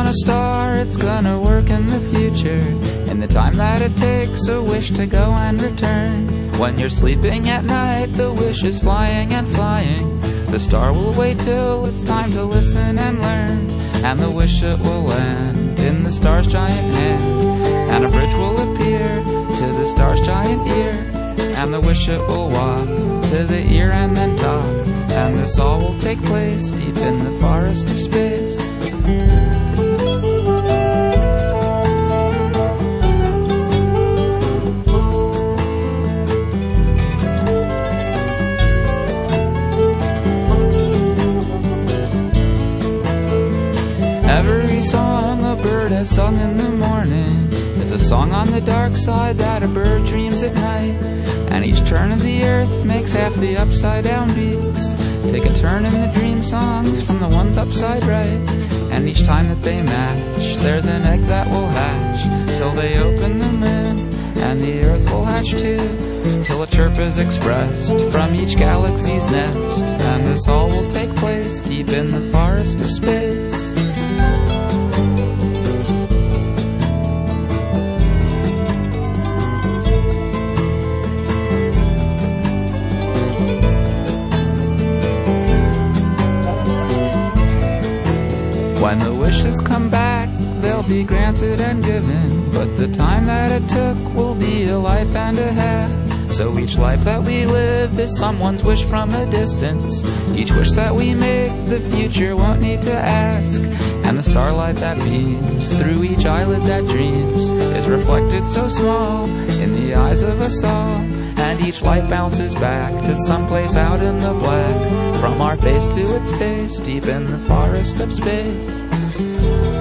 on a star, it's gonna work in the future, in the time that it takes a wish to go and return. When you're sleeping at night, the wish is flying and flying. The star will wait till it's time to listen and learn, and the wish it will land in the star's giant hand, and a bridge will appear to the star's giant ear, and the wish it will walk to the ear and then talk, and this all will take place deep in the forest of space. Every song a bird has sung in the morning is a song on the dark side that a bird dreams at night. And each turn of the earth makes half the upside down beats take a turn in the dream songs from the ones upside right. And each time that they match, there's an egg that will hatch till they open the moon, and the earth will hatch too, till a chirp is expressed from each galaxy's nest. And this all will take place deep in the forest of space. When the wishes come back, they'll be granted and given, but the time that it took will be a life and a half. So each life that we live is someone's wish from a distance. Each wish that we make, the future won't need to ask. And the starlight that beams through each eyelid that dreams is reflected so small in the eyes of us all. And each light bounces back to someplace out in the black, from our face to its face, deep in the forest of space.